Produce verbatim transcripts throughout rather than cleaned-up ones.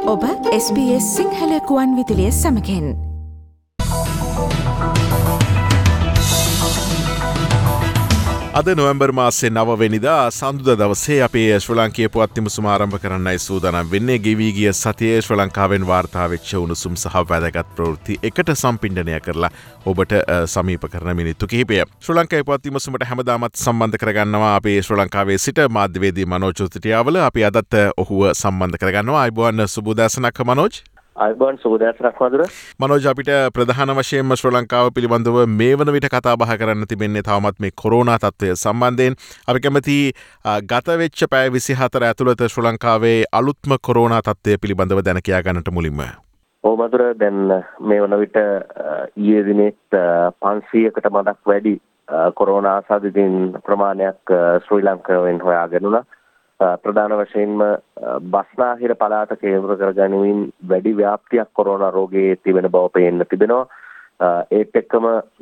ඔබ S B S Sinhala කුවන් විදුලිය සමගින්. අද නොවැම්බර් මාසේ නවවෙනිදා සඳුදා දවසේ අපේ ශ්‍රී ලාංකීය පුවත් නිමසුම ආරම්භ කරන්නයි සූදානම් වෙන්නේ. ගෙවී ගිය සතියේ ශ්‍රී ලංකාවෙන් වාර්තා වෙච්ච උණුසුම් සහ වැදගත් ප්‍රවෘත්ති එකට සම්පින්ඩනය කරලා ඔබට සමීප කරන මිනිත්තු කිහිපය. ශ්‍රී ලංකාවේ පුවත් නිමසුමට හැමදාමත් සම්බන්ධ කරගන්නවා අපේ ශ්‍රී ලංකාවේ සිට මාධ්‍යවේදී මනෝජ් චුතිටියාවල. අපි අදත් ඔහුව සම්බන්ධ කරගන්නවා. අයිබෝන් සුබ උදෑසනක් මනෝජ්. අයිබෝන් සුබෝදෑසනක් මధుර. මනෝජ්, අපිට ප්‍රධාන වශයෙන්ම ශ්‍රී ලංකාව පිළිබඳව මේ වන විට කතා බහ කරන්න තිබෙන්නේ තවමත් මේ කොරෝනා තත්ත්වය සම්බන්ධයෙන්. අපි කැමති ගත වෙච්ච පැය විසිහතර ඇතුළත ශ්‍රී ලංකාවේ අලුත්ම කොරෝනා තත්ත්වය පිළිබඳව දැන කියා ගන්නට මුලින්ම. ඔව් මధుර, දැන් මේ වන විට ඊයේ දිනෙත් පන්සීයකට මදක් වැඩි කොරෝනා ආසාදිතින් ප්‍රමාණයක් ශ්‍රී ලංකාවෙන් හොයාගෙන උනා. ප්‍රධාන වශයෙන්ම බස්නාහිර පළාත කේන්ද්‍ර කරගනිමින් වැඩි ව්‍යාප්තියක් කොරෝනා රෝගයේ තිබෙන බව පේන්න තිබෙනවා. ඒත් එක්කම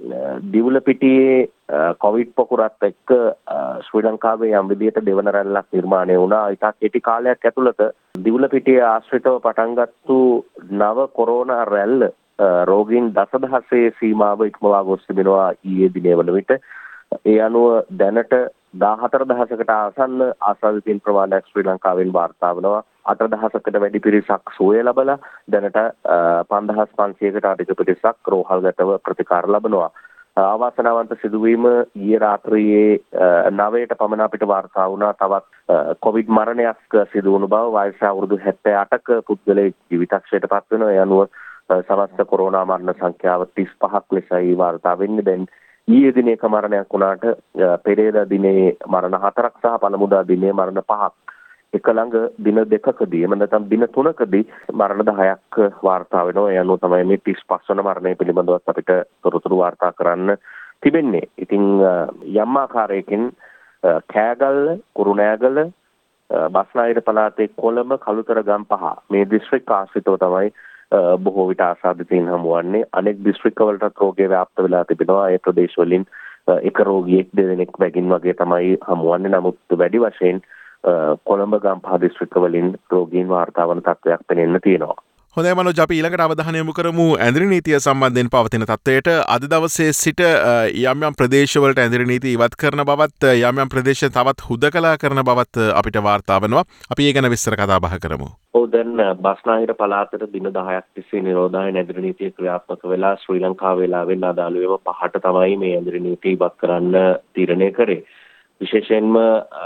දිවුලපිටියේ කොවිඩ් පොකුරත් එක්ක ශ්‍රී ලංකාවේ යම් විදියට දෙවන රැල්ලක් නිර්මාණය වුණා. ඉතා කෙටි කාලයක් ඇතුළත දිවුලපිටියේ ආශ්‍රිතව පටන්ගත්තු නව කොරෝනා රැල්ල රෝගීන් දසදහසේ සීමාව ඉක්මවා ගොස් තිබෙනවා ඊයේ දිනේ වන විට. ඒ අනුව දැනට දාහතර දහසකට ආසන්න ආසාදිතින් ප්‍රමාණයක් ශ්‍රී ලංකාවෙන් වාර්තා වෙනවා. අට දහසකට වැඩි පිරිසක් සුවය ලබලා දැනට පන්දහස් පන්සියයකට අධික පිරිසක් රෝහල්ගතව ප්‍රතිකාර ලබනවා. අවාසනාවන්ත සිදුවීම ඊයේ රාත්‍රියේ නවයට පමණ අපිට වාර්තා වුණා තවත් කොවිඩ් මරණයක් සිදු වුණු බව. වයස අවුරුදු හැත්තෑ අටක පුද්ගලයෙක් ජීවිතක්ෂයට පත් වෙනවා. ඒ අනුව සමස්ත කොරෝනා මරණ සංඛ්‍යාව තිස් පහක් ලෙසයි වාර්තා වෙන්නේ. දැන් ඊයේ දිනේ එක මරණයක් වුණාට පෙරේදා දිනේ මරණ හතරක් සහ පළමුදා දිනේ මරණ පහක් එක ළඟ දින දෙකකදී එම නැත්නම් දින තුනකදී මරණ දහයක් වාර්තා වෙනවා. ඒ අනුව තමයි මේ තිස් පහ වන මරණය පිළිබඳව අපිට තොරතුරු වාර්තා කරන්න තිබෙන්නේ. ඉතින් යම් ආකාරයකින් කෑගල්ල, කුරුණෑගල, බස්නාහිර පළාතේ කොළඹ, කළුතර, ගම්පහ මේ දිස්ත්‍රික් ආශ්‍රිතව තමයි බොහෝ විට ආසාදිතයින් හමුවන්නේ. අනෙක් දිස්ත්‍රික්කවලටත් රෝගය ව්‍යාප්ත වෙලා තිබෙනවා. ඒ ප්‍රදේශවලින් එක රෝගියෙක් දෙදෙනෙක් බැගින් වගේ තමයි හමුවන්නේ. නමුත් වැඩි වශයෙන් කොළඹ, ගම්පහ දිස්ත්‍රික්කවලින් රෝගීන් වාර්තා වන තත්ත්වයක් පෙනෙන්න තියෙනවා. හොඳයි මනෝජ්, අපි ඊළඟට අවධානය යොමු කරමු ඇඳිරි නීතිය සම්බන්ධයෙන් පවතින තත්ත්වයට. අද දවසේ සිට යම් යම් ප්‍රදේශවලට ඇඳිරි නීති ඉවත් කරන බවත්, යම් යම් ප්‍රදේශ තවත් හුදකලා කරන බවත් අපිට වාර්තා වෙනවා. අපි ඒ ගැන විස්තර කතා බහ කරමු. ඔව්, දැන් බස්නාහිර පළාතට දින දහයක් තිස්සේ නිරෝධායන ඇඳිරි නීතිය ක්‍රියාත්මක වෙලා ශ්‍රී ලංකාව වෙලාවෙන් අදාළවම පහට තමයි මේ ඇඳිරි නීතිය ඉවත් කරන්න තීරණය කරේ. විශේෂයෙන්ම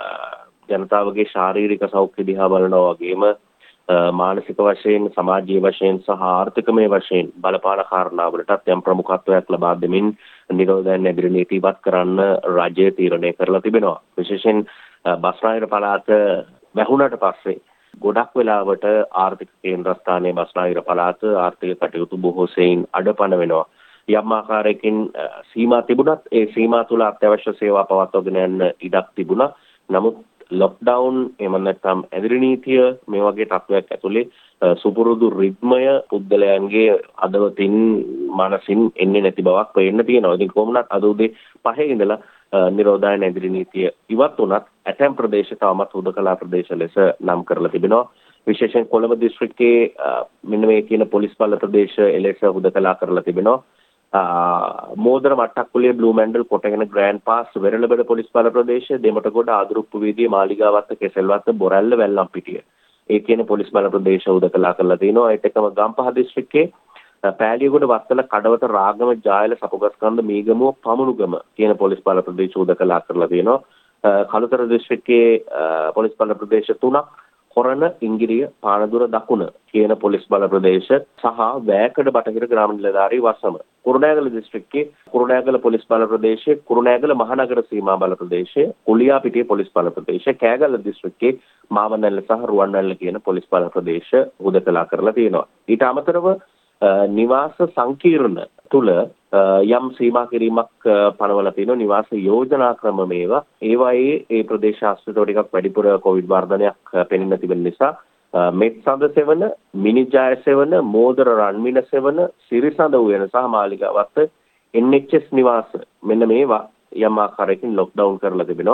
ජනතාවගේ ශාරීරික සෞඛ්‍ය දිහා බලනවා වගේම මානසික වශයෙන්, සමාජීය වශයෙන් සහ ආර්ථිකමය වශයෙන් බලපාන කාරණාවලටත් යම් ප්‍රමුඛත්වයක් ලබා දෙමින් නිරෝධායන ඇඳිරි නීති ඉවත් කරන්න රාජ්‍ය තීරණය කරලා තිබෙනවා. විශේෂයෙන් බස්නාහිර පළාත වැහුණට පස්සේ ගොඩක් වෙලාවට ආර්ථික කේන්ද්‍රස්ථානයේ බස්නාහිර පළාත ආර්ථික කටයුතු බොහෝ සෙයින් අඩපණ වෙනවා. යම් ආකාරයකින් සීමා තිබුණත් ඒ සීමා තුළ අත්‍යවශ්‍ය සේවා පවත්වාගෙන යන්න ඉඩක් තිබුණා. නමුත් ලොක්ඩවුන් එහෙම නැත්නම් ඇඳිරි නීතිය මේ වගේ තත්ත්වයක් ඇතුලේ සුපුරුදු රිද්මය පුද්ගලයන්ගේ අදවතින් මානසින් එන්නේ නැති බවක් පේන්න තියෙනවා. ඉතින් කොහොමවත් අද උදේ පහේ ඉඳලා නිරෝධායන ඇඳිරි නීතිය ඉවත් වුණත් ඇතැම් ප්‍රදේශ තවමත් හුදකලා ප්‍රදේශ ලෙස නම් කරලා තිබෙනවා. විශේෂයෙන් කොළඹ දිස්ත්‍රික්කයේ මෙන්න මේ කියන පොලිස් බල ප්‍රදේශ එලෙස හුදකලා කරලා තිබෙනවා. මෝදර මට්ටක්කුලිය, බ්ලූ මැන්ඩල්, කොටගෙන, ග්‍රෑන්ඩ් පාස්, වෙරළබඩ පොලිස් බල ප්‍රදේශ, දෙමටගොඩ, ආදුරුප්පු වීදිය, මාලිගාවත්ත, කෙසෙල්වත්ත, බොරැල්ල, වැල්ලම්පිටිය ඒ කියන පොලිස් බල ප්‍රදේශ හුදකලා කරලා තිනවා. ඒත් එක්කම ගම්පහ දිස්ත්‍රික්කයේ පෑලියගොඩ, වත්තල, කඩවත, රාගම, ජායල, සපුගස්කන්ධ, මීගමුව, පමුණුගම කියන පොලිස් බල ප්‍රදේශ හුදකලා කරලා තිනවා. කළුතර දිස්ත්‍රික්කයේ පොලිස් බල ප්‍රදේශ තුනක්, කොරණ, ඉංගිරිය, පානදුර, දකුණ කියන පොලිස් බල ප්‍රදේශ සහ වැෑකඩ බටහිර ග්‍රාම නිලධාරී වසම. කුරුණෑගල දිස්ත්‍රික්කයේ කුරුණෑගල පොලිස් බල ප්‍රදේශය, කුරුණෑගල මහනගර සීමා බල ප්‍රදේශය, කුලියාපිටිය පොලිස් බල ප්‍රදේශය, කෑගල්ල දිස්ත්‍රික්කයේ මාවනැල්ල සහ රුවන්වැල්ල කියන පොලිස් බල ප්‍රදේශ හුදකලා කරලා තියෙනවා. ඊට අමතරව නිවාස සංකීර්ණ තුල යම් සීමා කිරීමක් පනවලා තියෙනවා. නිවාස යෝජනා ක්‍රම මේවා ඒවායේ ඒ ප්‍රදේශ ආශ්‍රිතව ටිකක් වැඩිපුර කොවිඩ් වර්ධනයක් පෙනෙන්න තිබෙන නිසා මෙත්සඳ සෙවන, මිනිජය සෙවන, මෝදර රන්මින සෙවන, සිරිසඳ උයන සහ මාලිගාවත්ත එන් එච් එස් නිවාස මෙන්න මේවා යම් ආකාරයකින් ලොක්ඩවුන් කරලා තිබෙනවා.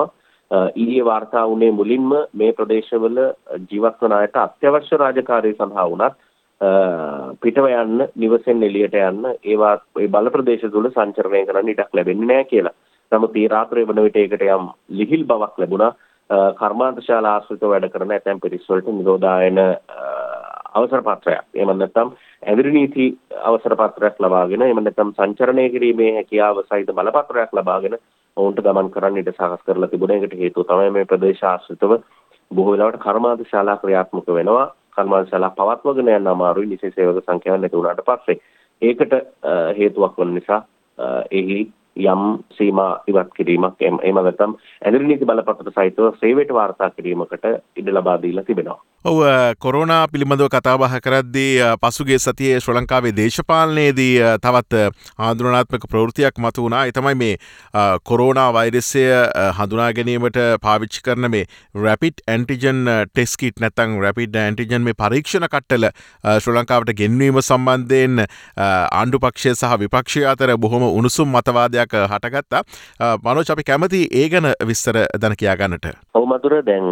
ඊයේ වාර්තා වුණේ මුලින්ම මේ ප්‍රදේශවල ජීවත් වන අයට අත්‍යවශ්‍ය රාජකාරී සඳහා වුණත් පිටව යන්න නිවසෙන් එළියට යන්න ඒවා ඒ බල ප්‍රදේශ තුල සංචරණය කරන්න ඉඩක් ලැබෙන්නේ නැහැ කියලා. නමුත් ඊ රාත්‍රියේ වන විට ඒකට යම් ලිහිල් බවක් ලැබුණා. කර්මාන්තශාලා ආශ්‍රිතව වැඩ කරන ඇතැම් පිරිස් වලට නිරෝධායන අවසර පත්‍රයක්. එහෙම නැත්නම් ඇවිරි නීති අවසර පත්‍රයක් ලබාගෙන එහෙම නැත්නම් සංචරණය කිරීමේ හැකියාව සහිත බලපත්‍රයක් ලබාගෙන ඔවුන්ට ගමන් කරන්න ඉඩ සකස් කරලා තිබුණා. ඒකට හේතුව තමයි මේ ප්‍රදේශ ආශ්‍රිතව බොහෝ වෙලාවට කර්මාන්තශාලා ක්‍රියාත්මක වෙනවා. කර්මාන්තශාලා පවත්වගෙන යන්න අමාරුයි නිසි සේවක සංඛ්‍යාවක් නැති වුණාට පස්සේ. ඒකට හේතුවක් වන නිසා එහි යම් සීමා ඉවත් කිරීමක් එහෙම නැත්නම් ඇදිරි නීති බලපත්‍ර සහිතව සේවයට වාර්තා කිරීමකට ඉඩ ලබා දීලා තිබෙනවා. ඔව් කොරෝනා පිළිබඳව කතා බහ කරද්දී පසුගිය සතියේ ශ්‍රී ලංකාවේ දේශපාලනයේදී තවත් ආందోලනාත්මක ප්‍රවෘත්තියක් මතු වුණා. ඒ තමයි මේ කොරෝනා වෛරසය හඳුනා ගැනීමට පාවිච්චි කරන මේ රැපිඩ් ඇන්ටිජන් ටෙස්ට් කිට් නැත්නම් රැපිඩ් ඇන්ටිජන් මේ පරීක්ෂණ කට්ටල ශ්‍රී ලංකාවට ගෙන්වීම සම්බන්ධයෙන් ආණ්ඩු පක්ෂය සහ විපක්ෂය අතර බොහොම උණුසුම් මතවාදයක් හටගත්තා. මනෝජ් අපි කැමති ඒ ගැන විස්තර දැන කියා ගන්නට. ඔව් මధుර දැන්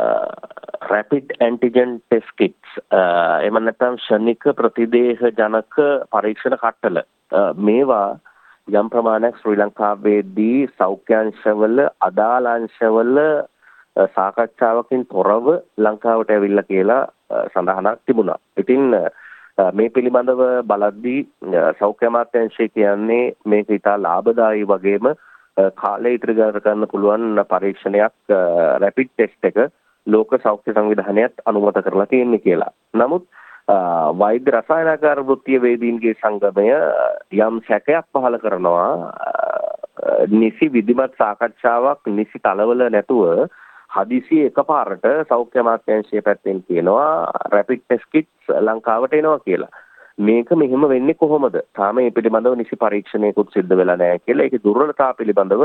රැපිඩ් ඇන්ටිජන් ටෙස්ට් කිට්ස් එහෙම නැත්නම් ශනික ප්‍රතිදේහ ජනක පරීක්ෂණ කට්ටල මේවා යම් ප්‍රමාණයක් ශ්‍රී ලංකාවේදී සෞඛ්‍යාංශවල අදාළ අංශවල සාකච්ඡාවකින් තොරව ලංකාවට ඇවිල්ලා කියලා සඳහනක් තිබුණා. ඉතින් මේ පිළිබඳව බලද්දී සෞඛ්‍ය අමාත්‍යාංශය කියන්නේ මේක ඉතා ලාභදායී වගේම කාලය ඉදිරි කරන්න පුළුවන් පරීක්ෂණයක් රැපිඩ් ටෙස්ට් එක ලෝක සෞඛ්‍ය සංවිධානයත් අනුමත කරලා තියෙන්නේ කියලා. නමුත් වෛද්‍ය රසායනාගාර වෘත්තීය වේදීන්ගේ සංගමය යම් සැකයක් පහළ කරනවා නිසි විධිමත් සාකච්ඡාවක් නිසි කලවල නැතුව හදිසියේ එකපාරට සෞඛ්‍ය අමාත්‍යාංශය පැත්තෙන් කියනවා රැපිඩ් ටෙස්ට් කිට්ස් ලංකාවට එනවා කියලා. මේක මෙහෙම වෙන්නේ කොහොමද? තාම මේ පිළිබඳව නිසි පරීක්ෂණයකුත් සිද්ධ වෙලා නැහැ කියලා. ඒකේ දුර්වලතාව පිළිබඳව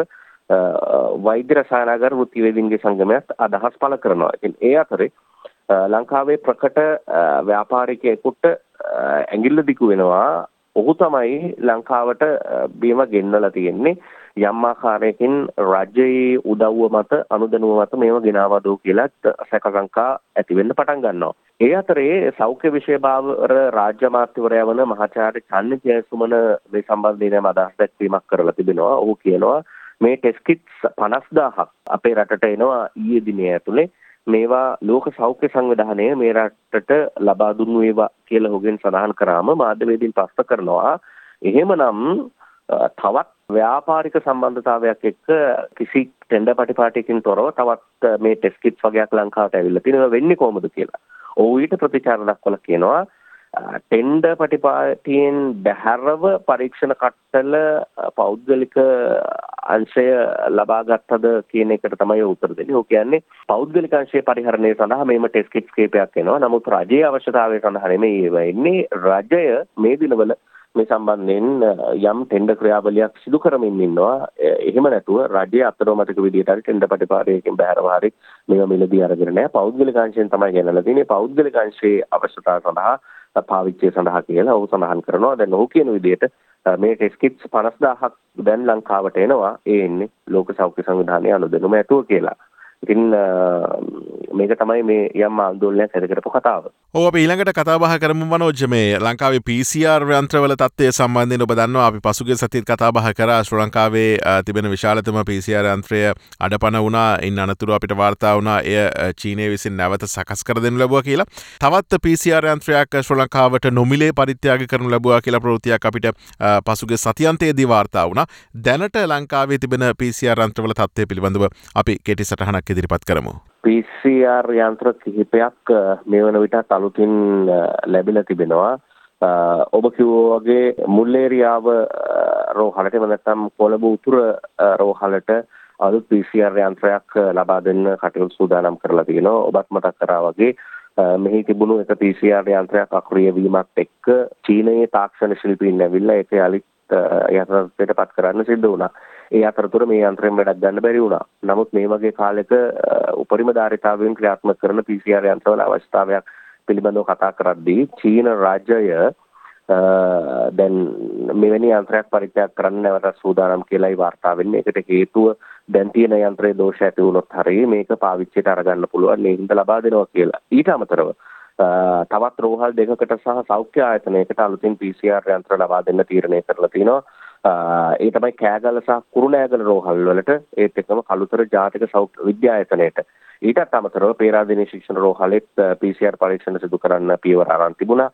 වෛද්‍ය රසායනාගාර වෘත්තිවේදීන්ගේ සංගමයත් අදහස් පළ කරනවා. ඉතින් ඒ අතරේ ලංකාවේ ප්‍රකට ව්‍යාපාරිකයෙකුට ඇඟිල්ල දිකු වෙනවා. ඔහු තමයි ලංකාවට බීම ගෙන්නලා තියෙන්නේ. යම් ආකාරයකින් රජයේ උදව්ව මත අනුදැනුව මත මේව ගෙනාවදෝ කියලා සැකසංකා ඇති වෙන්න පටන් ගන්නවා. ඒ අතරේ සෞඛ්‍ය විෂය භාර රාජ්‍ය අමාත්‍යවරයා වන මහාචාර්ය චන්න ජයසුමන මේ සම්බන්ධයෙන් අදහස් දැක්වීමක් කරලා තිබෙනවා. ඔහු කියනවා මේ ටෙස්ට් කිට්ස් පනස් දාහක් අපේ රටට එනවා ඊයේ දිනේ ඇතුලේ. මේවා ලෝක සෞඛ්‍ය සංවිධානය මේ රටට ලබා දුන්නු ඒවා කියලා ඔහුගෙන් සඳහන් කරාම මාධ්‍යවේදීන් ප්‍රශ්න කරනවා එහෙමනම් තවත් ව්‍යාපාරික සම්බන්ධතාවයක් එක්ක කිසි ටෙන්ඩර් පටිපාටියකින් තොරව තවත් මේ ටෙස්ට් කිට්ස් වගේක් ලංකාවට ඇවිල්ලා තියෙනවා වෙන්නේ කොහොමද කියලා. ඔහු ඊට ප්‍රතිචාර දක්වලා කියනවා ටෙන්ඩර් පටිපාටියෙන් බැහැරව පරීක්ෂණ කට්ටල පෞද්ගලික අංශය ලබා ගත්තද කියන එකට තමයි උත්තර දෙන්නේ. ඔහු කියන්නේ පෞද්ගලික අංශයේ පරිහරණය සඳහා මේම ටෙස්ට් කිට්ස් කීපයක් එනවා. නමුත් රජයේ අවශ්‍යතාවය සඳහා නෙමෙයි ඒවා එන්නේ. රජය මේ දිනවල මේ සම්බන්ධයෙන් යම් ටෙන්ඩර් ක්‍රියාවලියක් සිදු කරමින් ඉන්නවා. එහෙම නැතුව රජයේ අත්නොමතික විදියට හරි ටෙන්ඩර් පටිපාටියකින් බැහැරව හරි මේවා මිලදී අරගෙන නැහැ. පෞද්ගලික අංශයෙන් තමයි ගෙනලා තියෙන්නේ. පෞද්ගලික අංශයේ අවශ්‍යතාව සඳහා පාවිච්චිය සඳහා කියලා ඔහු සඳහන් කරනවා. දැන් ඔහු කියන විදිහට මේ ටෙස්ට් කිට්ස් පනස් දාහක් දැන් ලංකාවට එනවා. ඒ එන්නේ ලෝක සෞඛ්‍ය සංවිධානයේ අනුදැනුම ඇතුව කියලා. ඉතින් මේක තමයි මේ යම් ආందోලනයක් ඇති කරපු කතාව. ඔව් අපි ඊළඟට කතා බහ කරමු මනෝජ් මේ ලංකාවේ පී සී ආර් යන්ත්‍රවල තත්ත්වය සම්බන්ධයෙන් ඔබ දන්නවා අපි පසුගිය සතියේත් කතා බහ කරා ශ්‍රී ලංකාවේ තිබෙන විශාලතම පී සී ආර් යන්ත්‍රය අඩපණ වුණා. ඉන් අනතුරු අපිට වාර්තා වුණා එය චීනය විසින් නැවත සකස් කර දෙනු ලැබුවා කියලා. තවත් පී සී ආර් යන්ත්‍රයක් ශ්‍රී ලංකාවට නොමිලේ පරිත්‍යාග කරනු ලැබුවා කියලා ප්‍රවෘත්තියක් අපිට පසුගිය සතියන්තයේදී වාර්තා වුණා. දැනට ලංකාවේ තිබෙන පී සී ආර් යන්ත්‍රවල තත්ත්වය පිළිබඳව අපි කෙටි සටහනක් ඉදිරිපත් කරමු. පී සී ආර් යන්ත්‍ර කිහිපයක් මේ වන විටත් අලුතින් ලැබිලා තිබෙනවා. ඔබ කිව්වා වගේ මුල්ලේරියාව රෝහලට එම නැත්නම් කොළඹ උතුර රෝහලට අලුත් පී සී ආර් යන්ත්‍රයක් ලබා දෙන්න කටයුතු සූදානම් කරලා තියෙනවා. ඔබත් මතක් කරා වගේ මෙහි තිබුණු එක පී සී ආර් යන්ත්‍රයක් අක්‍රිය වීමත් එක්ක චීනයේ තාක්ෂණ ශිල්පීන් ඇවිල්ලා ඒක යලිත් යටතට පත් කරන්න සිද්ධ වුණා. ඒ අතරතුර මේ යන්ත්‍රයෙන් වැඩක් ගන්න බැරි වුණා. නමුත් මේ වගේ කාලෙක උපරිම ධාරිතාවයෙන් ක්‍රියාත්මක කරන පී සී ආර් යන්ත්‍රවල අවශ්‍යතාවයක් පිළිබඳව කතා කරද්දී චීන රාජ්‍යය දැන් මෙවැනි යන්ත්‍රයක් පරිත්‍යාග කරන්න නැවත සූදානම් කියලායි වාර්තා වෙන්නේ. ඒකට හේතුව දැන් තියෙන යන්ත්‍රයේ දෝෂ ඇති වුණොත් හරිය මේක පාවිච්චියට අරගන්න පුළුවන් මේ හින්දා ලබා දෙනවා කියලා. ඊට අමතරව තවත් රෝහල් දෙකකට සහ සෞඛ්‍ය ආයතනයකට අලුතින් පී සී ආර් යන්ත්‍ර ලබා දෙන්න තීරණය කරලා තිනවා. ඒ තමයි කෑගල්ල සහ කුරුණෑගල රෝහල් වලට ඒත් එක්කම කළුතර ජාතික සෞඛ්‍ය විද්‍යායතනයට. ඊටත් අමතරව පේරාදෙණිය ශික්ෂණ රෝහලෙත් පී සී ආර් පරීක්ෂණ සිදු කරන්න පියවර අරන් තිබුණා.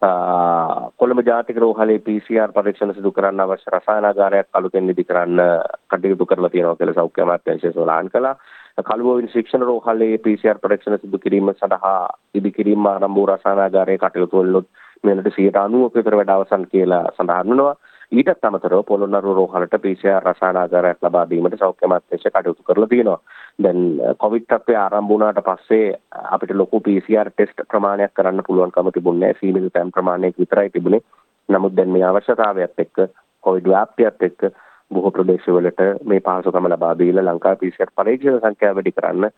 කොළඹ ජාතික රෝහලේ පී සී ආර් පරීක්ෂණ සිදු කරන්න අවශ්‍ය රසායනාගාරයක් අලුතෙන් ඉදි කරන්න කටයුතු කරලා තියෙනවා කියලා සෞඛ්‍ය අමාත්‍යාංශය සඳහන් කළා. කළුබෝවිල ශික්ෂණ රෝහලේ පී සී ආර් පරීක්ෂණ සිදු කිරීම සඳහා ඉදි කිරීම ආරම්භ වූ රසායනාගාරයේ කටයුතු වලත් මෙලට සියයට අනූවක විතර වැඩ අවසන් කියලා සඳහන් වෙනවා. ඊටත් අමතරව පොළොන්නරුව රෝහලට පී සී ආර් රසායනාගාරයක් ලබා දීමට සෞඛ්‍ය අමාත්‍යාංශය කටයුතු කරලා තියෙනවා. දැන් කොවිඩ් තත්ත්වය ආරම්භ වුණාට පස්සේ අපිට ලොකු පී සී ආර් ටෙස්ට් ප්‍රමාණයක් කරන්න පුළුවන්කම තිබුණේ නැහැ. සීමිත තැන් ප්‍රමාණයක් විතරයි තිබුණේ. නමුත් දැන් මේ අවශ්‍යතාවයත් එක්ක කොවිඩ් ව්‍යාප්තියත් එක්ක බොහෝ ප්‍රදේශවලට මේ පහසුකම ලබා දීලා ලංකාවේ පී සී ආර් පරීක්ෂණ සංඛ්‍යාව වැඩි කරන්න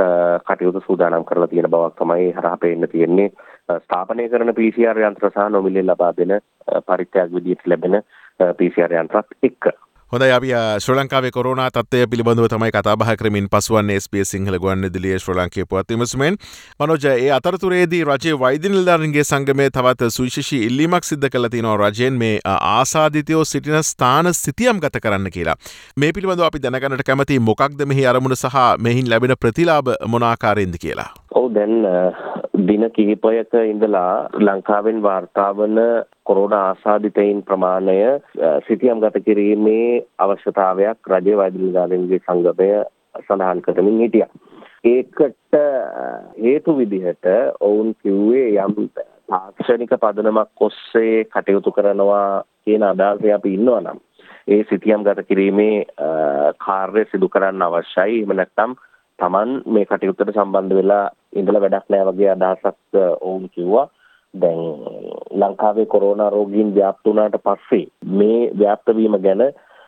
කටයුතු සූදානම් කරලා තියෙන බවක් තමයි හරහා පේන්න තියෙන්නේ. ස්ථාපනය කරන පී සී ආර් යන්ත්‍ර සහ නොමිලේ ලබා දෙන පරිත්‍යාග විදියට ලැබෙන පී සී ආර් යන්ත්‍රත් එක්ක. හොඳයි අපි ශ්‍රී ලංකාවේ කොරෝනා තත්ත්වය පිළිබඳව තමයි කතා බහ කරමින් පසුවන්නේ එස් බී එස් සිංහල ගුවන්විදුලියේ ශ්‍රී ලාංකීය පුවත් විමසුමෙන්. මනෝජ, ඒ අතරතුරේදී රජයේ වෛද්‍ය නිලධාරීන්ගේ සංගමය තවත් සුවිශේෂී ඉල්ලීමක් සිදු කළා තියෙනවා රජයෙන් මේ ආසාදිතයෝ සිටින ස්ථාන සිතියම් ගත කරන්න කියලා. මේ පිළිබඳව අපි දැනගන්නට කැමතියි මොකක්ද මෙහි අරමුණ සහ මෙහින් ලැබෙන ප්‍රතිලාභ මොන ආකාරයෙන්ද කියලා. ඔව් දැන් දින කිහිපයක ඉඳලා ලංකාවෙන් වාර්තා වන කොරෝනා ආසාදිතයින් ප්‍රමාණය සිතියම් ගත කිරීමේ අවශ්‍යතාවයක් රජයේ වෛද්‍ය නිලධාරීන්ගේ සංගමය සඳහන් කරමින් හිටියා. ඒකට හේතු විදිහට ඔවුන් කිව්වේ යම් තාක්ෂණික පදනමක් ඔස්සේ කටයුතු කරනවා කියන අදහසේ අපි ඉන්නවා නම් ඒ සිතියම් ගත කිරීමේ කාර්ය සිදු කරන්න අවශ්‍යයි. එහෙම නැත්නම් Taman මේ කටයුත්තට සම්බන්ධ වෙලා ඉඳලා වැඩක් නැහැ වගේ අදහසක් ඔවුන් කිව්වා. දැන් ලංකාවේ කොරෝනා රෝගීන් ව්‍යාප්ත වුණාට පස්සේ මේ ව්‍යාප්ත වීම ගැන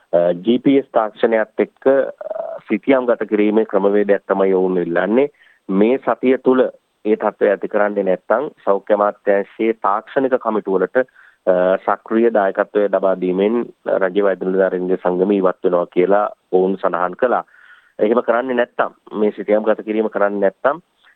ජී පී එස් තාක්ෂණයත් එක්ක සිතියම් ගත කිරීමේ ක්‍රමවේදයක් තමයි ඔවුන් ඉල්ලන්නේ. මේ සතිය තුල ඒ තත්ත්වය ඇති කරන්නේ නැත්නම් සෞඛ්‍ය අමාත්‍යාංශයේ තාක්ෂණික කමිටු වලට සක්‍රීය දායකත්වය ලබා දීමෙන් රජ්‍ය වෛද්‍ය නිලධාරීන්ගේ සංගමය ඉවත් වෙනවා කියලා ඔවුන් සඳහන් කළා. එහෙම කරන්නේ නැත්නම් මේ සිතියම් ගත කිරීම කරන්නේ නැත්නම්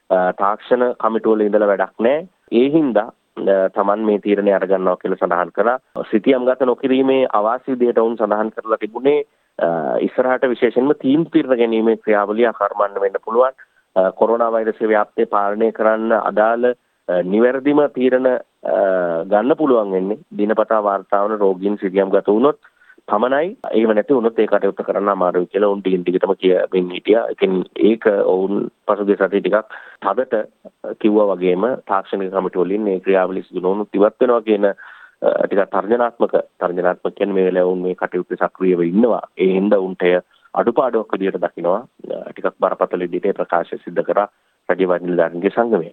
තාක්ෂණ කමිටුවල ඉඳලා වැඩක් නැහැ. ඒ හින්දා Taman මේ තීරණය අරගන්නවා කියලා සඳහන් කළා. සිතියම් ගත නොකිරීමේ අවාසි විදිහට වුන් සඳහන් කරලා තිබුණේ ඉස්සරහට විශේෂයෙන්ම තීන්දුව తీරන ගැනීමේ ක්‍රියාවලිය අකර්මණ්‍ය වෙන්න පුළුවන්. කොරෝනා වෛරසයේ ව්‍යාප්තිය පාලනය කරන්න අදාළ නිවැරදිම තීරණ ගන්න පුළුවන් වෙන්නේ දිනපතා වාර්තා වන රෝගීන් සිතියම් ගත වුණොත් පමණයි. එහෙම නැති වුණොත් ඒ කටයුත්ත කරන්න අමාරුයි කියලා උන් ටිකින් ටිකටම කියමින් හිටියා. ඉතින් ඒක ඔවුන් පසුගිය සතියේ ටිකක් තදට කිව්වා වගේම තාක්ෂණික කමිටු වලින් මේ ක්‍රියාවලිය සිදු නොවුනොත් ඉවත් වෙනවා කියන ටිකක් තර්ජනාත්මක තර්ජනාත්මක කියන්නේ මේ වෙලාවේ උන් මේ කටයුත්තේ සක්‍රියව ඉන්නවා. ඒ හින්දා උන්ට අඩුපාඩුවක් විදියට දකිනවා. ටිකක් බරපතල විදිහට ප්‍රකාශය සිදු කරා රජ්‍ය වෛද්‍ය නිලධාරීන්ගේ සංගමය.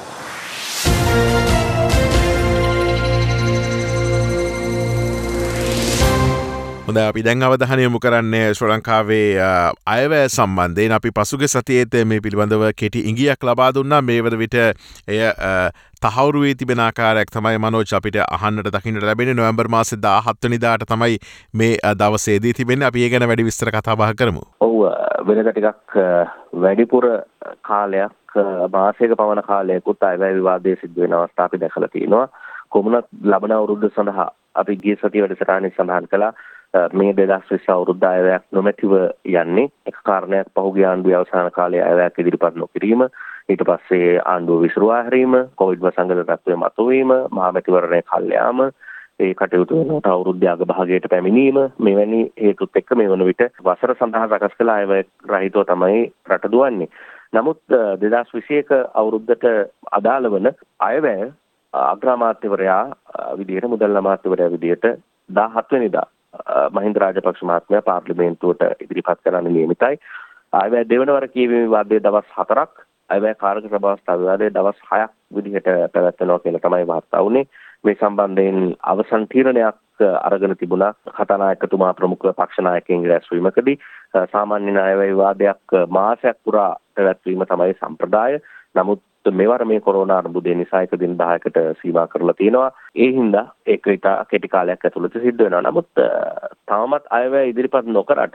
හොඳ අපි දැන් අවධානය යොමු කරන්නේ ශ්‍රී ලංකාවේ අයවැය සම්බන්ධයෙන්. අපි පසුගිය සතියේත් මේ පිළිබඳව කෙටි ඉඟියක් ලබා දුන්නා. මේ වන විට එය තහවුරු වී තිබෙන ආකාරයක් තමයි මනෝජ් අපිට අහන්නට දකින්නට ලැබෙන්නේ. නොවැම්බර් මාසේ දාහත් වෙනිදාට තමයි මේ දවසේදී තිබෙන්නේ. අපි ඒ ගැන වැඩි විස්තර කතා බහ කරමු. ඔව් වෙනද ටිකක් වැඩිපුර කාලයක් මාසයක පමණ කාලයකට අයවැය විවාදයේ සිද්ධ වෙන අවස්ථා අපි දැකලා තියෙනවා. කොමුණත් ලබන අවුරුද්ද සඳහා අපි ගිය සතිය වැඩසටහනේ සඳහන් කළා මේ දෙදහස් විස්ස අවුරුද්ද අයවැයක් නොමැතිව යන්නේ. එක කාරණයක් පහුගිය ආණ්ඩුවේ අවසාන කාලයේ අයවැයක් ඉදිරිපත් නොකිරීම, ඊට පස්සේ ආණ්ඩුව විසිරුවා හැරීම, කොවිඩ් වසංගත තත්ත්වයේ මතුවීම, මහා මැතිවරණය කල් යාම, ඒ කටයුතු වෙනකොට අවුරුද්ද අග භාගයට පැමිණීම, මෙවැනි හේතුත් එක්ක මේ වන විට වසර සඳහා සකස් කළ අයවැය රහිතව තමයි රට දුවන්නේ. නමුත් දෙදහස් විසිඑක අවුරුද්දට අදාළ වන අයවැය අග්‍රාමාත්‍යවරයා විදිහට මුදල් අමාත්‍යවරයා විදිහට දාහත් වෙනිදා මහින්ද රාජපක්ෂ මහත්මයා පාර්ලිමේන්තුවට ඉදිරිපත් කරන්න නියමිතයි. අයවැය දෙවනවර කියවීමේ විවාදයේ දවස් හතරක්, අයවැය කාරක සභාව විවාදයේ දවස් හයක් විදිහට පැවැත්වෙනවා කියලා තමයි වාර්තා වුණේ. මේ සම්බන්ධයෙන් අවසන් තීරණයක් අරගෙන තිබුණා කතානායකතුමා ප්‍රමුඛ පක්ෂ නායකයින්ගේ රැස්වීමකදී. සාමාන්‍ය අයවැය විවාදයක් මාසයක් පුරා පැවැත්වීම තමයි සම්ප්‍රදාය. නමුත් මෙවර මේ කොරෝනා අර්බුදය නිසා එක දින දහයකට සීමා කරලා තියෙනවා. ඒ හින්දා ඒක ඉතා කෙටි කාලයක් ඇතුළත සිද්ධ වෙනවා. නමුත් තවමත් අයවැය ඉදිරිපත් නොකරට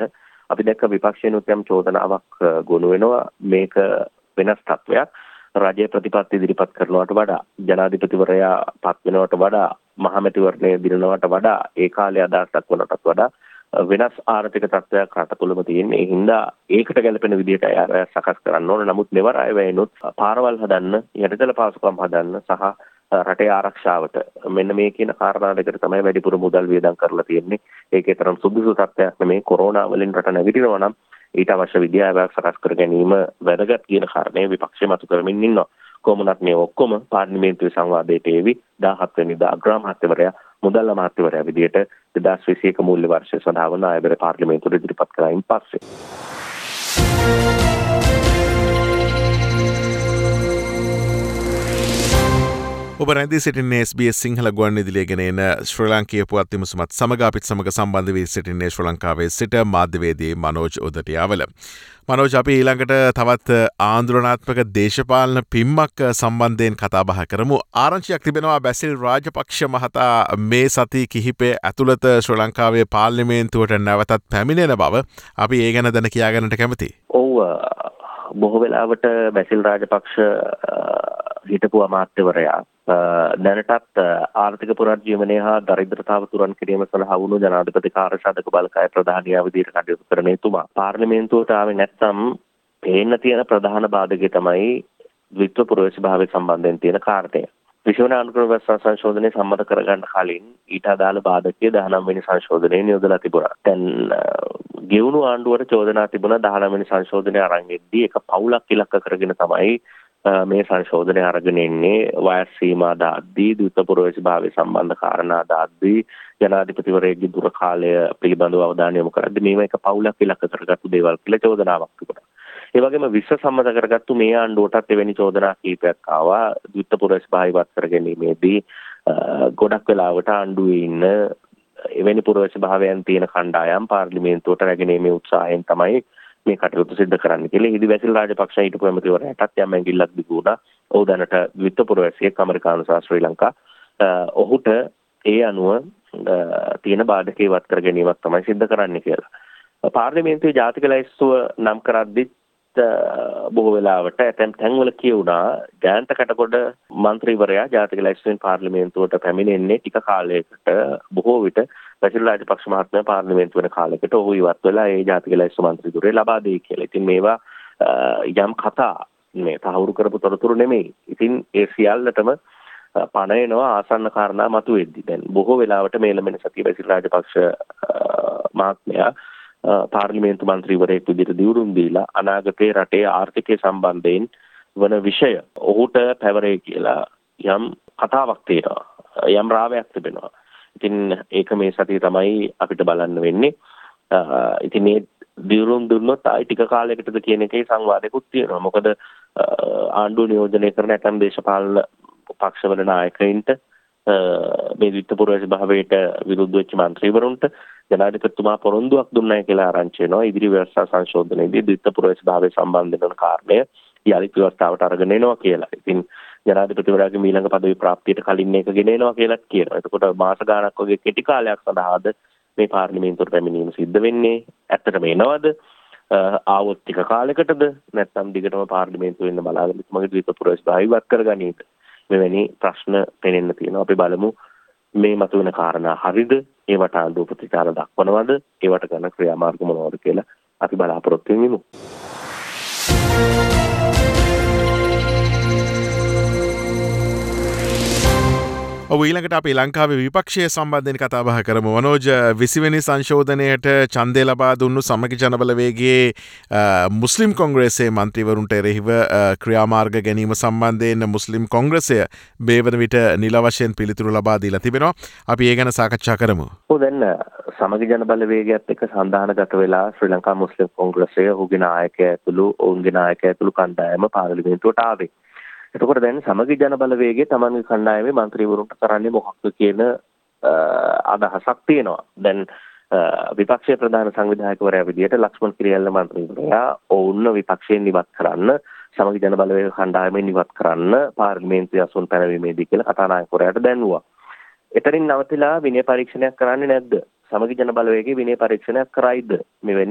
අපි දැක්ක විපක්ෂයනුත් යම් චෝදනාවක් ගොනු වෙනවා මේක වෙනස් තත්වයක්. රජයේ ප්‍රතිපත්ති ඉදිරිපත් කරනවට වඩා ජනාධිපතිවරයා පත් වෙනවට වඩා මහමැතිවරණය දිනනවට වඩා ඒ කාලේ අදහසක් වනටත් වඩා වෙනස් ආර්ථික තත්ත්වයක් රට තුළම තියෙන. ඒ හින්දා ඒකට ගැලපෙන විදිහට අය සකස් කරන්න ඕන. නමුත් මෙවර අය වෙනුත් පාරවල් හදන්න, යටිතල පාසුකම් හදන්න සහ රටේ ආරක්ෂාවට මෙන්න මේ කියන කාරණා දෙකට තමයි වැඩිපුර මුදල් වියදම් කරලා තියෙන්නේ. ඒකේ තරම් සුදුසු තත්ත්වයක් නෙමේ. කොරෝනා වලින් රට නැගිටිනවා නම් ඊට අවශ්‍ය විද්‍යාවක් සකස් කර ගැනීම වැදගත් කියන කාරණේ විපක්ෂය මතු කරමින් ඉන්නවා. කොමුණත් මේ ඔක්කොම පාර්ලිමේන්තුවේ සංවාදයට එවි දහහත් වෙනිදා අග්‍රාමාත්‍යවරයා මුදල් අමාත්‍යවරයා විදියට දෙදාස් විසිඑක මූල්‍ය වර්ෂය සඳහා වන අයබර පාර්ලිමේන්තුවට ඉදිරිපත් කරයින් පස්සේ ඔබ රැඳී සිටින්නේ එස් බී එස් සිංහල ගුවන්විදුලිය ගෙන එන ශ්‍රී ලාංකීය පුවත් විමසුමත් සමග අපිත් සමග සම්බන්ධ වී සිටින්නේ ශ්‍රී ලංකාවේ සිට මාධ්‍යවේදී මනෝජ් උදටියාවල. මනෝජ්, අපි ඊළඟට තවත් ආන්දෝලනාත්මක දේශපාලන පිම්මක් සම්බන්ධයෙන් කතා බහ කරමු. ආරංචියක් තිබෙනවා බැසිල් රාජපක්ෂ මහතා මේ සති කිහිපය ඇතුළත ශ්‍රී ලංකාවේ පාර්ලිමේන්තුවට නැවතත් පැමිණෙන බව. අපි ඒ ගැන දැන කියාගන්නට කැමතියි. ඔව්, බොහෝ වෙලාවට බැසිල් රාජපක්ෂ හිටපු අමාත්‍යවරයා දැනටත් ආර්ථික පුනර්ජීවනය හා දරිද්‍රතාව තුරන් කිරීම සඳහා වුණු ජනාධිපති කාර්යසාධක බලකාය ප්‍රධානියා විදිහට කටයුතු කරන එතුමා පාර්ලිමේන්තුවට ආවේ නැත්නම් පේන්න තියෙන ප්‍රධාන බාධකය තමයි ද්විත්ව පුරවැසිභාවය සම්බන්ධයෙන් තියෙන කාරණය. විශ්වන අනුක්‍රම ව්‍යවස්ථා සංශෝධනය සම්මත කරගන්න කලින් ඊට අදාළ බාධකය දහනව වෙනි සංශෝධනයේ නියොදලා තිබුණා. දැන් ගෙවුණු ආණ්ඩුවට චෝදනා තිබුණා දහනව වෙනි සංශෝධනය අරන් එද්දී එක පවුලක් ඉලක්ක කරගෙන තමයි මේ සංශෝධනය අරගෙන එන්නේ. වයස් සීමා දාද්දී, ද්විත්ව පුරවැසිභාවය සම්බන්ධ කාරණා දාද්දී, ජනාධිපතිවරයෙකුගේ දුර කාලය පිළිබඳව අවධානය යොමු කරද්දී මේවා එක පවුලක් ඉලක්ක කරගත්තු දේවල් කියලා චෝදනාවක් තිබුණා. ඒ වගේම විශ්ව සම්මත කරගත්තු මේ ආණ්ඩුවටත් එවැනි චෝදනා කීපයක් ආවා. ද්විත්ව පුරවැසිභාවය වත් කර ගැනීමේදී ගොඩක් වෙලාවට ආණ්ඩුවේ ඉන්න එවැනි පුරවැසිභාවයන් තියෙන කණ්ඩායම් පාර්ලිමේන්තුවට රැගෙනීමේ උත්සාහයෙන් තමයි මේ කටයුතු සිද්ධ කරන්න කියලා. ඉදි බැසිල් රාජපක්ෂ හිටපු ඇමතිවරයාටත් යම් ඇඟිල්ලක් දිගු වුණා. ඔහු දැනට ද්විත්ව පුරවැසියෙක් ඇමරිකානු සහ ශ්‍රී ලංකා. ඔහුට ඒ අනුව තියෙන බාධකේ වත් කර ගැනීමක් තමයි සිද්ධ කරන්න කියලා. පාර්ලිමේන්තුවේ ජාතික ලැයිස්තුව නම් කරද්දිත් බොහෝ වෙලාවට ඇතැම් තැන්වල කියුණා ජයන්ත කටකොඩ මන්ත්‍රීවරයා ජාතික ලැයිස්තුවෙන් පාර්ලිමේන්තුවට පැමිණෙන්නේ ටික කාලයකට. බොහෝ විට බැසිල් රාජපක්ෂ මහත්මයා පාර්ලිමේන්තු වෙන කාලයකට ඔහු ඉවත් වෙලා ඒ ජාතික ලැයිස්තු මන්ත්‍රී ධුරය ලබා දෙයි කියලා. ඉතින් මේවා යම් කතා මේ තහවුරු කරපු තොරතුරු නෙමෙයි. ඉතින් ඒ සියල්ලටම පණ එනවා ආසන්න කාරණා මතුවෙද්දි. දැන් බොහෝ වෙලාවට මේ ළමෙන සතිය බැසිල් රාජපක්ෂ මහත්මයා පාර්ලිමේන්තු මන්ත්‍රීවරයෙක් විදිහට දියුරුම් දීලා අනාගතයේ රටේ ආර්ථිකය සම්බන්ධයෙන් වන විෂය ඔහුට පැවරේ කියලා යම් කතාවක් තියෙනවා. යම් රාවයක් තිබෙනවා. ඉතින් ඒක මේ සතිය තමයි අපිට බලන්න වෙන්නේ. ඉතින් මේ දියුරුම් දුන්නොත් ආයි ටික කාලයකටද කියන එකේ සංවාදයකුත් තියෙනවා. මොකද ආණ්ඩුව නියෝජනය කරන ඇතම් දේශපාලන පක්ෂවල නායකයින්ට මේ ද්විත්ව පුරවැසිභාවයට විරුද්ධ වෙච්ච මන්ත්‍රීවරුන්ට ජනාධිපතිතුමා පොරොන්දුවක් දුන්නයි කියලා ආරංචි වෙනවා. ඉදිරි ව්‍යවස්ථා සංශෝධනයේදී ද්විත්ව පුරවැසිභාවය සම්බන්ධ වෙන කාරණය යලිත් ව්‍යවස්ථාවට අරගෙන එනවා කියලා. ඉතින් ජනාධිපතිවරයාගේ ඊළඟ පදවි ප්‍රාප්තියට කලින් මේක ගෙන එනවා කියලාත් කියනවා. එතකොට මාස ගාණක් වගේ කෙටි කාලයක් සඳහාද මේ පාර්ලිමේන්තුවට පැමිණීම සිද්ධ වෙන්නේ? ඇත්තටම එනවද? ආවොත් ටික කාලයකටද? නැත්නම් දිගටම පාර්ලිමේන්තුවේ ඉන්න බලාගෙන මගේ ද්විත්ව පුරවැසිභාවය ඉවත් කරගනීද? මෙවැනි ප්‍රශ්න පෙනෙන්න තියෙනවා. අපි බලමු මේ මතුවෙන කාරණා හරිද? ඒවට ආණ්ඩුව ප්‍රතිචාර දක්වනවද? ඒවට ගන්න ක්‍රියාමාර්ග මොනවද කියලා අපි බලාපොරොත්තු වෙමු. ඔබ ඊළඟට අපි ලංකාවේ විපක්ෂය සම්බන්ධයෙන් කතා බහ කරමු. මනෝජ්, විසිවෙනි සංශෝධනයට ඡන්දය ලබා දුන්නු සමගි ජනබලවේගයේ මුස්ලිම් කොංග්‍රේසයේ මන්ත්‍රීවරුන්ට එරෙහිව ක්‍රියාමාර්ග ගැනීම සම්බන්ධයෙන් මුස්ලිම් කොංග්‍රසය බේවන විට නිල වශයෙන් පිළිතුරු ලබා දීලා තිබෙනවා. අපි ඒ ගැන සාකච්ඡා කරමු. ඔව්, දැන් සමගි ජනබලවේගයත් එක්ක සන්දානගත වෙලා ශ්‍රී ලංකා මුස්ලිම් කොංග්‍රසය ඔහුගේ නායකයා ඇතුළු ඔවුන්ගේ නායකයා ඇතුළු කණ්ඩායම පාර්ලිමේන්තුවට ආවේ. එතකොට දැන් සමගි ජනබලවේගයේ තමන්ගේ කණ්ඩායමේ මන්ත්‍රීවරුන්ට කරන්නේ මොකක්ද කියන අදහසක් තියෙනවා. දැන් විපක්ෂයේ ප්‍රධාන සංවිධායකවරයා විදිහට ලක්ෂ්මන් කිරියල්ල මන්ත්‍රීවරයා ඔවුන්ව විපක්ෂයෙන් ඉවත් කරන්න, සමගි ජනබලවේග කණ්ඩායමෙන් ඉවත් කරන්න පාර්ලිමේන්තුවේ අසුන් පැනවීමේදී කියලා කතානායකවරයාට දැන්වුවා. එතනින් නවතිලා විනය පරීක්ෂණයක් කරන්නේ නැද්ද? සමගි ජනබලවේගයේ විනය පරීක්ෂණයක් කරයිද? මෙවැනි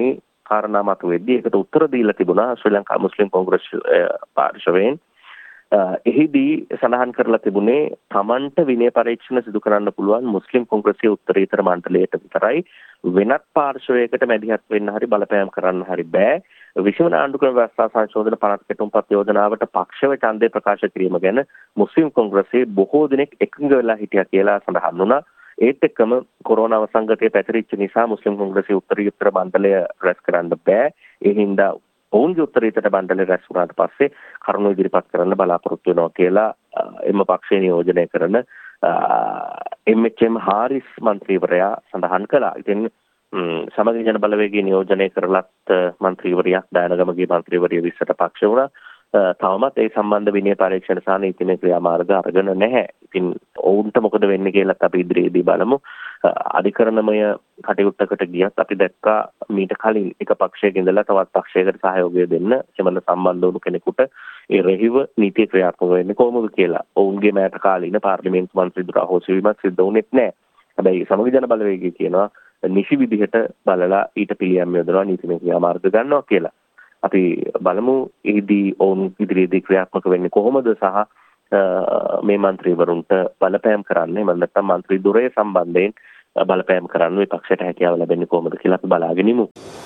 කාරණා මතුවෙද්දී ඒකට උත්තර දීලා තිබුණා ශ්‍රී ලංකා මුස්ලිම් කොංග්‍රස් පාර්ශවයෙන්. එහිදී සඳහන් කරලා තිබුණේ තමන්ට විනය පරීක්ෂණ සිදු කරන්න පුළුවන් මුස්ලිම් කොංග්‍රසයේ උත්තරීතර මණ්ඩලයට විතරයි, වෙනත් පාර්ශවයකට මැදිහත් වෙන්න හරි බලපෑම් කරන්න හරි බෑ. විශ්ව ආණ්ඩුක්‍රම ව්‍යවස්ථා සංශෝධන පනත් කෙටුම්පත් යෝජනාවට පක්ෂව ඡන්දය ප්‍රකාශ කිරීම ගැන මුස්ලිම් කොංග්‍රසයේ බොහෝ දෙනෙක් එකඟ වෙලා හිටියා කියලා සඳහන් වුණා. ඒත් එක්කම කොරෝනා වසංගතය පැතිරිච්ච නිසා මුස්ලිම් කොංග්‍රසයේ උත්තරීතර මණ්ඩලය රැස් කරන්න බෑ. ඒ හින්දා ඔවුන්ගේ උත්තරීතර මණ්ඩලය රැස් වුණාට පස්සේ කරුණු ඉදිරිපත් කරන්න බලාපොරොත්තු වෙනවා කියලා එම පක්ෂය නියෝජනය කරන එම් එච් එම් හාරිස් මන්ත්‍රීවරයා සඳහන් කළා. ඉතින් සමගි ජන බලවේගයේ නියෝජනය කරලත් මන්ත්‍රීවරයා දායනගමගේ මන්ත්‍රීවරිය විස්සට පක්ෂ වුණා. තවමත් ඒ සම්බන්ධ විනය පරීක්ෂණ සහ නීතිමය ක්‍රියාමාර්ග අරගෙන නැහැ. ඉතින් ඔවුන්ට මොකද වෙන්නේ කියලාත් අපි ඉදිරියේදී බලමු. අධිකරණමය කටයුත්තකට ගියත් අපි දැක්කා මීට කලින් එක පක්ෂයක ඉඳලා තවත් පක්ෂයකට සහයෝගය දෙන්න එමෙන්න සම්බන්ධ වුණු කෙනෙකුට ඒ රෙහිව නීතිය ක්‍රියාත්මක වෙන්නේ කොහොමද කියලා ඔවුන්ගේ මෑත කාලීන පාර්ලිමේන්තු මන්ත්‍රී දුර අහෝසි වීමක් සිද්ධ වුණෙත් නැහැ. හැබැයි සමගි ජන බලවේගය කියනවා නිසි විදිහට බලලා ඊට පිළියම් යොදනවා නීතිමය ක්‍රියාමාර්ග ගන්නවා කියලා. අපි බලමු එහිදී ඔවුන් ඉදිරියේදී ක්‍රියාත්මක වෙන්නේ කොහොමද සහ මේ මන්ත්‍රීවරුන්ට බලපෑම් කරන්නේ මම නැත්තම් මන්ත්‍රී දුරය සම්බන්ධයෙන් බලපෑම් කරන්න විපක්ෂයට හැකියාව ලැබෙන්නේ කොහොමද කියලා අපි බලාගෙන ඉමු.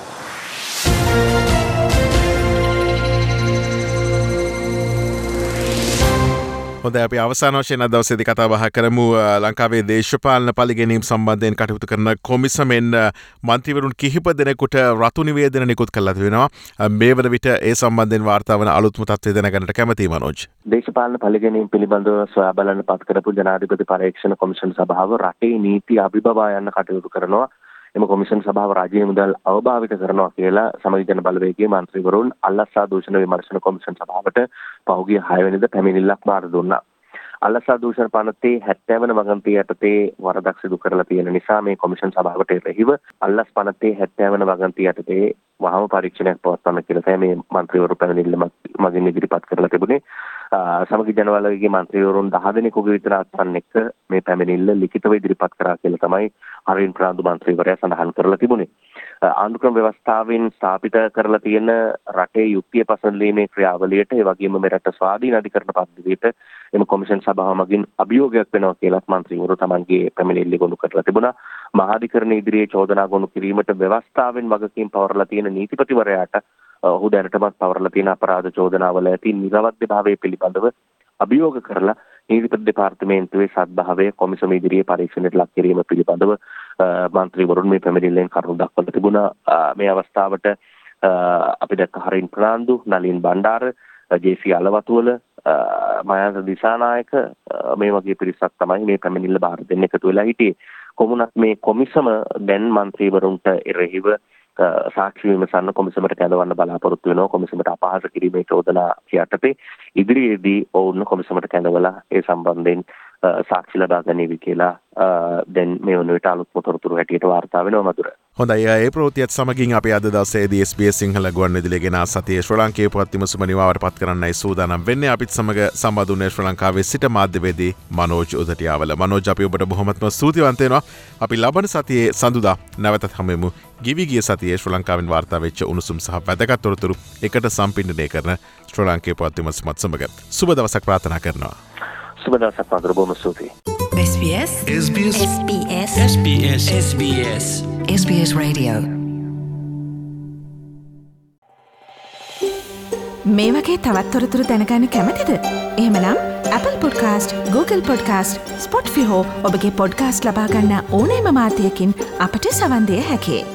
හොඳයි අපි අවසාන වශයෙන් අද දවසේදී කතා බහ කරමු ලංකාවේ දේශපාලන පරිගැනීම් සම්බන්ධයෙන් කටයුතු කරන කොමිසමෙන් මන්ත්‍රීවරුන් කිහිප දෙනෙකුට රතු නිවේදන නිකුත් කළා තිබෙනවා. මේ වන විට ඒ සම්බන්ධයෙන් වාර්තා වන අලුත්ම තත්ත්වය දැනගන්නට කැමැතියි මනෝජ්. දේශපාලන පරිගැනීම් පිළිබඳව සොයා බලන්න පත් කරපු ජනාධිපති පරීක්ෂණ කොමිෂන් සභාව රටේ නීති අභිබවා යන්න කටයුතු කරනවා. එම කොමිෂන් සභාව රාජ්‍ය මුදල් අවභාවිත කරනවා කියලා සමගි ජන බලවේගයේ මන්ත්‍රීවරුන් අල්ලස්සා දූෂණ විමර්ශන කොමිෂන් සභාවට පහුගිය හය වෙනිදා පැමිණිල්ලක් බාර දුන්නා. අල්ලස්සා දූෂණ පනතේ හැත්තෑ වන වගන්තිය යටතේ වරදක් සිදු කරලා තියෙන නිසා මේ කොමිෂන් සභාවට එරෙහිව අල්ලස් පනතේ හැත්තෑ වන වගන්තිය යටතේ වහම පරීක්ෂණයක් පවත්වන්න කියලා තමයි මේ මන්ත්‍රීවරු පැමිණිල්ල මගින් ඉදිරිපත් කරලා තිබුණේ. සමගි ජන බලවේගයේ මන්ත්‍රීවරුන් දහ දෙනෙකුගේ විතර අත්සන් එක්ක මේ පැමිණිල්ල ලිඛිතව ඉදිරිපත් කරා කියලා තමයි හරින් ප්‍රාන්දු මන්ත්‍රීවරයා සඳහන් කරලා තිබුණේ. ආණ්ඩුක්‍රම ව්‍යවස්ථාවෙන් ස්ථාපිත කරලා තියෙන රටේ යුක්තිය පසඳලීමේ ක්‍රියාවලියට ඒ වගේම මෙරට ස්වාධීන අධිකරණ පද්ධතියට එම කොමිෂන් සභාව මගින් අභියෝගයක් වෙනවා කියලාත් මන්ත්‍රීවරු තමන්ගේ පැමිණිල්ල ගොනු කරලා තිබුණා. මහාධිකරණ ඉදිරියේ චෝදනා ගොනු කිරීමට ව්‍යවස්ථාවෙන් වගකීම් පවරලා තියෙන නීතිපතිවරයාට ඔහු දැනටමත් පවරලා තියෙන අපරාධ චෝදනාවල ඇති නිරවද්‍යභාවය පිළිබඳව අභියෝග කරලා නීතිපති දෙපාර්තමේන්තුවේ සත්භාවය කොමිසම ඉදිරියේ පරීක්ෂණයට ලක් කිරීම පිළිබඳව මන්ත්‍රීවරුන් මේ පැමිණිල්ලෙන් කරුණු දක්වලා තිබුණා. මේ අවස්ථාවට අපි දැක්ක හරින් ප්‍රනාන්දු, නලින් බණ්ඩාර, ජේ.සී. අලවතුවල, මයන්ත දිසානායක මේ වගේ පිරිසක් තමයි මේ පැමිණිල්ල බාර දෙන්න එකතු වෙලා හිටියේ. කොමුණත් මේ කොමිසම දැන් මන්ත්‍රීවරුන්ට එරෙහිව සාක්ෂි විමසන්න කොමිසමට කැඳවන්න බලාපොරොත්තු වෙනවා. කොමිසමට අපහාස කිරීමේ චෝදනා යටතේ ඉදිරියේදී ඔවුන් කොමිසමට කැඳවලා ඒ සම්බන්ධයෙන් සාක්ෂි ලබා ගනීවි කියලා දැන් මේ වන විට අලුත් තොරතුරු හැටියට වාර්තා වෙනවා මధుර. හොඳයි ඒ ප්‍රවෘත්තියත් සමගින් අපි අද දවසේදී එස් බී එස් සිංහල ගුවන්විදුලිය ගෙන සතියේ ශ්‍රී ලාංකේය පුවත් විමසුම නිවාවට පත් කරන්නයි සූදානම් වෙන්නේ. අපිත් සමග සම්බන්ධ වුණේ ශ්‍රී ලංකාවේ සිට මාධ්‍යවේදී මනෝජ් උදටියාවල. මනෝජ් අපි ඔබට බොහොමත්ම ස්තුතිවන්ත වෙනවා. අපි ලබන සතියේ සඳුදා නැවතත් හමුවෙමු. ගිවි ගිය සතියේ ශ්‍රී ලංකාවෙන් වාර්තා වෙච්ච උණුසුම් සහ වැදගත් තොරතුරු එකට සම්පින්ඩනය කරන ශ්‍රී ලාංකේය පුවත් විමසුමත් සමග සුබ දවසක් ප්‍රාර්ථනා කරනවා. සුබ දවසක් මధుර. බොහොම ස්තුතියි. S B S S B S S B S S B S S B S S B S Radio. මේ වගේ තවත් තොරතුරු දැනගන්න කැමතිද? එහෙමනම් Apple Podcast, Google Podcast, Spotify හෝ ඔබගේ පොඩ්කාස්ට් ලබා ගන්න ඕනෑම මාධ්‍යයකින් අපට සවන් දෙය හැකියි.